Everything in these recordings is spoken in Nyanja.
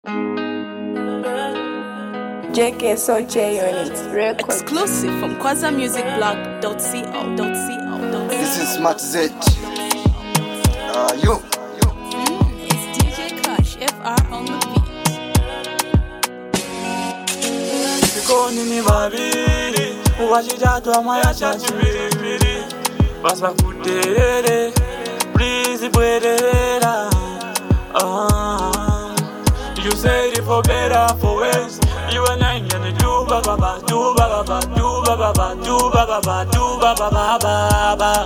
JK Soche Unit Record. Exclusive from quasamusicblog.co.co.co. This is Smart Z. You. It's DJ Cash FR on the beat. Sikoni ni babiri uwachitatu maya chachibiri basba kuterere please bwerera. You said it for better, for worse. You and I gonna do ba ba ba, do ba ba ba, do ba ba ba, do ba ba ba, do ba ba ba ba.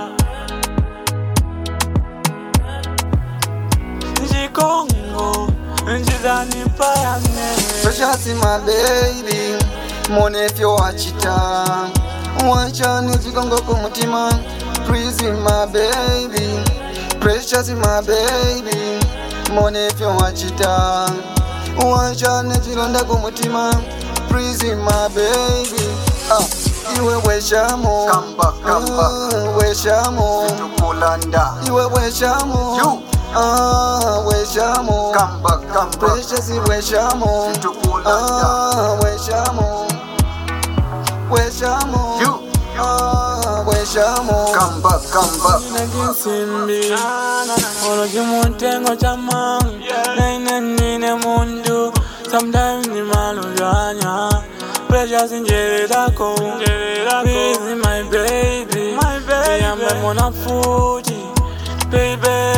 Jikongo, njizani payane. Precious my baby, money if you watch it. Wanchani zigongo kumutima, please my baby. Precious my baby, money if you watch it. Wanchani zilonda kumutima, please my baby. Iwe weshamo, kamba weshamo, tukulanda. Iwe weshamo, you. Weshamo, kamba precious weshamo, weshamo, weshamo, you. Weshamo, kamba. Nagisimbi, olojimuntengo chamang, nainenine mundu. Sometimes ni malujanya, precious injeredako, busy my baby, yambe mona fuji, baby.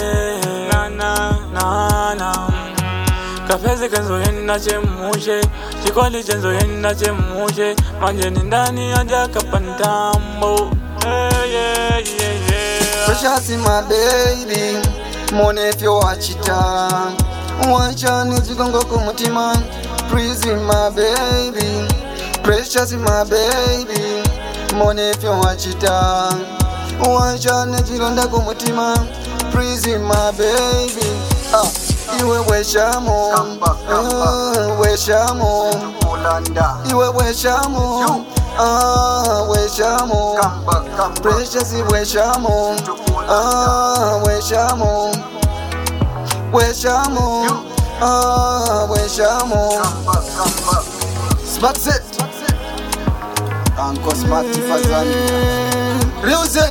Kafezi kenzo yenda chemushe, chikoli chenzo yenda chemushe, manje ni ndani aja kapantambo. Yeah. Precious my baby, money if you watch it. Wanchani zigongo kumutima, please my baby. Precious my baby, money if you watch it. Wanchani zilonda kumutima, please my baby. Iwe weshamo, weshamo, iwe weshamo, weshamo, precious weshamo, weshamo, weshamo, weshamo. Smart Z, Uncle Smart Fazali, Real Z,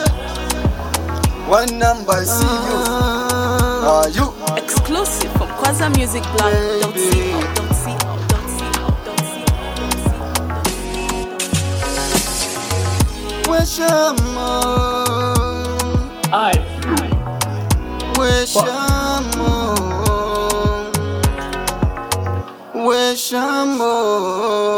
one number, see you, you. Exclusive from quasamusicblog.co.co.co. Weshamo, weshamo, weshamo.